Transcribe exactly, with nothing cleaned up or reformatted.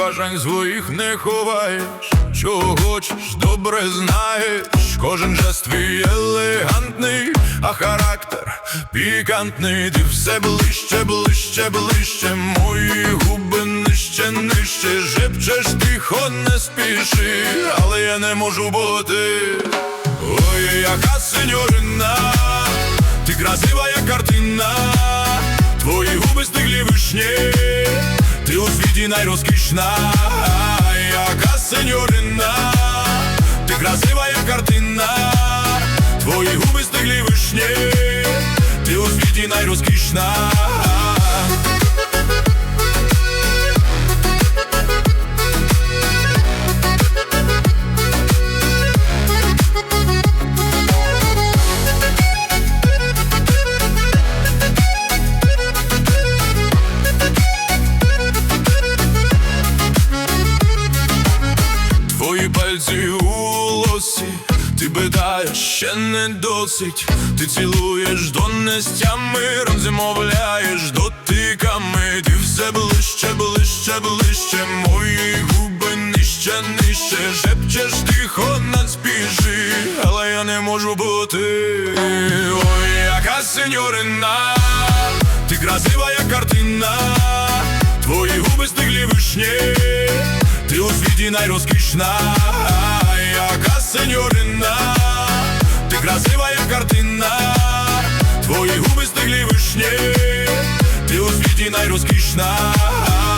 бажань своїх не ховаєш. Чого хочеш, добре знаєш. Кожен жест твій елегантний, а характер пікантний. Ти все ближче, ближче, ближче. Мої губи нижче, нижче. Шепчеш тихо, не спіши, але я не можу бути. Ой, яка сеньорина, ти красива, як картина. Твої губи стиглі вишні, ти у світі найрозкішна. Яка сеньорина, ти красива, як картина. Твої губи стиглі вишні, ти у світі найрозкішна. Твої пальці у лосі, ти питаєш, ще не досить. Ти цілуєш до нестями, розмовляєш дотиками. Ти все ближче, ближче, ближче. Мої губи нижче, нижче. Шепчеш тихо, не спіши, але я не можу бути. Ой, яка сеньорина, ти красива, як картина. Твої губи стиглі вишні, ти у світі найрозкішна. Яка сеньорина, ти красива, як картина. Твої губи стиглі вишні, ти у світі найрозкішна.